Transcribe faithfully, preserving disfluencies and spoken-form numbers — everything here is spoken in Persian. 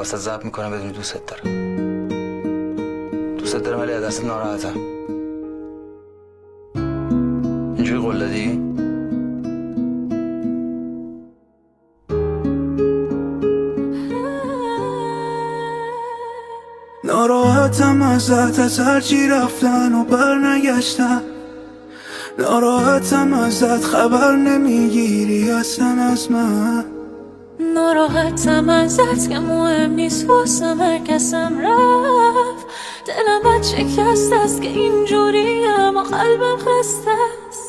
واسه ضبط میکنم بدونی دوست دارم. دوست دارم ولی از دست ناراحتم. اینجوری قول دادی؟ ناراحتم ازت، از هرچی رفتن و بر نگشتن. ناراحتم ازت، خبر نمیگیری اصلا از من. ناراحتم ازت که مهم نیست واسم هر کسم رفت. دلم بد شکست است که اینجوریم و قلبم خسته است.